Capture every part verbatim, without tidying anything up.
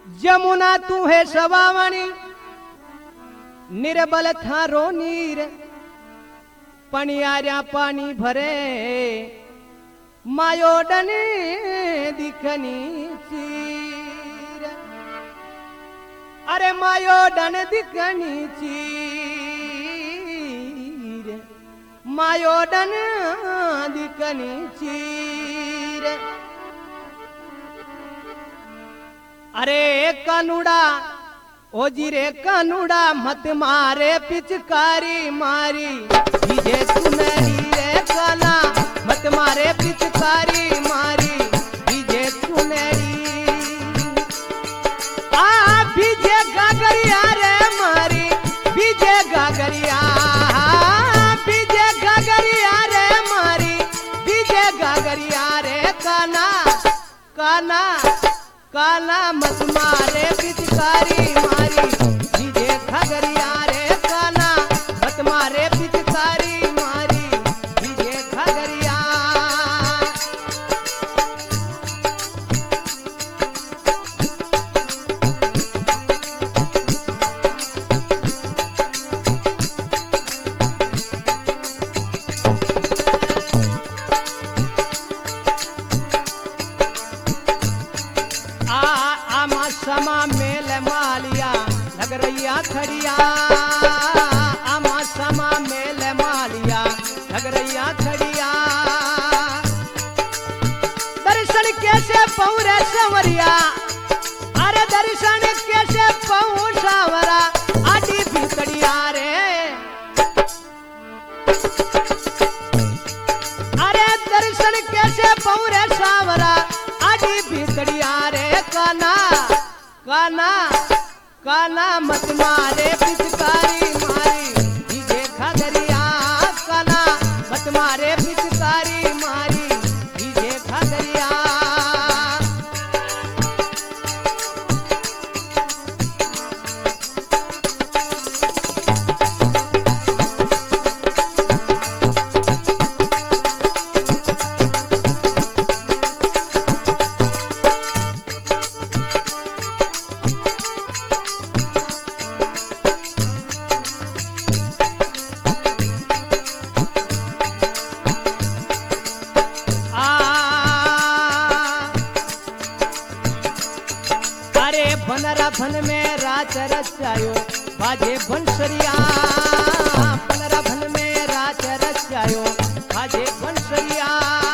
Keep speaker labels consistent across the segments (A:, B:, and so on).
A: जमुना तू है सवावणी निर्बल थारो नीर पनियारा पानी भरे मायोडने दिखनी चीर अरे मायोडन दिखनी चीर मायोडन दिखनी चीर अरे कानूड़ा ओ जी रे कानूड़ा मत मारे पिचकारी मारी भीजे सुनहरी रे काला मत मारे पिचकारी मारी भीजे सुनहरी आ भीजे गागरिया रे मारी भीजे गागरिया भीजे गागरिया रे मारी भीजे गागरिया रे काना काना काला मत मारे पिचकारी मारी भीजे घगरिया रे काला मत मारे पिचकारी मारी भीजे घगरिया समा मेल मालिया नगरैया खड़िया आमा समा मेल मालिया नगरैया खड़िया दर्शन कैसे पौरे संवरिया अरे दर्शन कैसे पौ सावरा आदि भीतड़िया रे अरे दर्शन कैसे पौरे सावरा आदि भीतड़िया रे काना काना काना मत मारे पिचकारी मारी भीजे घगरिया काना मत मारे पिचकारी मारी भीजे घगरिया बनरा भन में रात रचायो बाजे बंसरिया बनरा भन में रात रचायो बाजे बंसरिया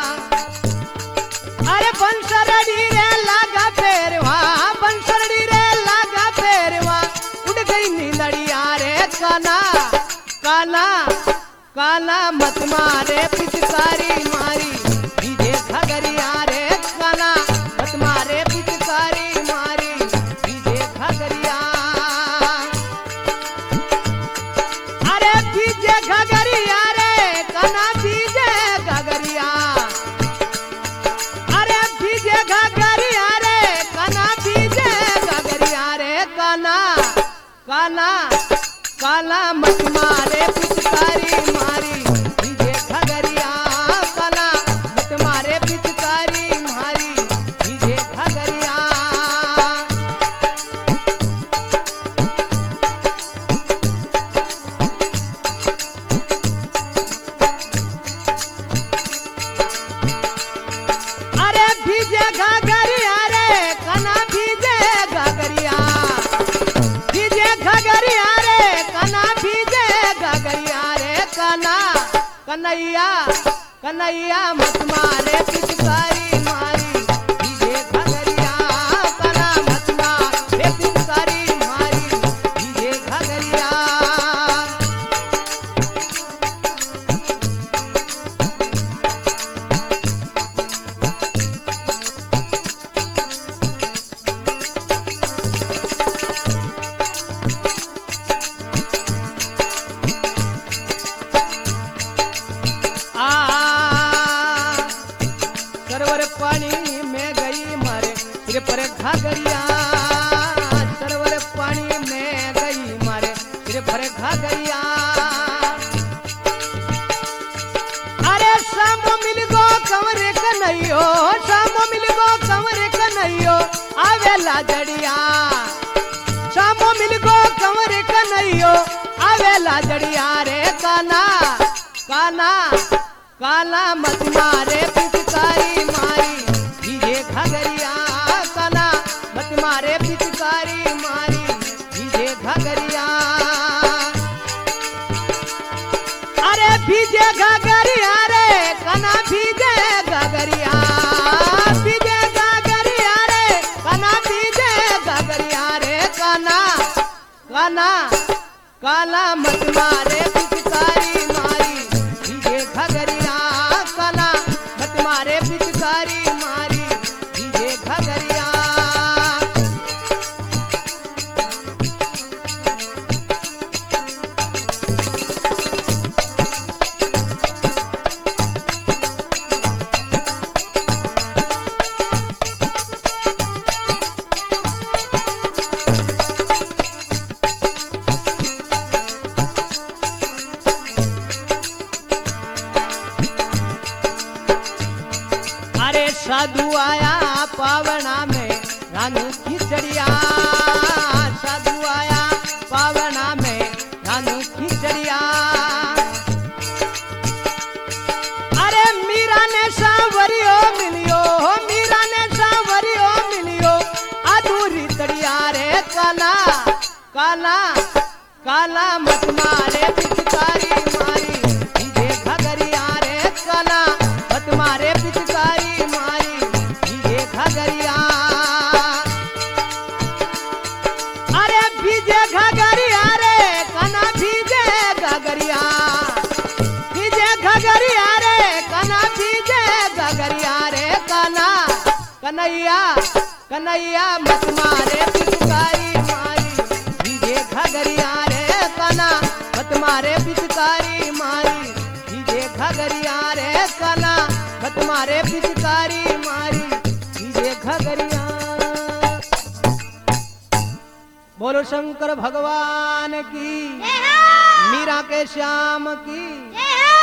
A: अरे बंसरड़ी रे लागा पेरवा बंसरड़ी रे लागा पेरवा उड़ गई नींदड़िया रे काना काना काना मत मारे पिचकारी मारी भीजे घगरिया रे काना मत मारे पिचकारी मारी घगरिया अरे भीजे घगरिया रे काना भीजे घगरिया अरे भीजे घगरिया रे काना भीजे घगरिया रे काना काना काला मत मारे पिचकारी मारी भीजे घगरिया काना मत मारे पिचकारी मारी भीजे घगरिया भीजे घगरिया रे काना भीजे घगरिया भीजे घगरिया रे काना भीजे घगरिया रे काना कन्हैया कन्हैया मत मारे पिचकारी मारी भीजे घगरिया काना मत मारे पिचकारी मारी भीजे घगरिया सरवर पानी में गई मारे सिर पर घाघरिया सरवर पानी में गई मारे सिर पर घाघरिया अरे शाम मिल गो कंवर कन्हैयो शाम मिल गो कंवर कन्हैयो आवेला जड़िया वरियो आवेला जड़िया रे काना काना काला मत मारे पिचकारी मारी भीजे घगरिया काना मत मारे पिचकारी मारी भीजे घगरिया अरे भीजे घगरिया रे काना भीजे घगरिया भीजे घगरिया रे काना भीजे घगरिया रे काना काना काला मत मारे पिचकारी मारी भीजे घगरिया काला मत मारे पिचकारी मारी भीजे घगरिया अरे साधु आया पावना में रानू खिचड़िया साधु आया पावना में रानू खिचड़िया अरे मीरा ने सांवरियो मिलियो मीरा ने सांवरियो मिलियो अधूरी तड़िया रे काला काला काला मत मारे पिचकारी मारी भीजे घगरिया रे काला मत मारे पिचकारी मारी भीजे घगरिया अरे भीजे घगरिया रे काना भीजे घगरिया भीजे घगरिया रे काना भीजे घगरिया रे काना कन्हैया कन्हैया मत मारे पिचकारी मारी भीजे घगरिया रे काना मत मारे पिचकारी मारी भीजे घगरिया रे काना मत मारे पिचकारी मारी भीजे घगरिया। बोलो शंकर भगवान की मीरा के श्याम की।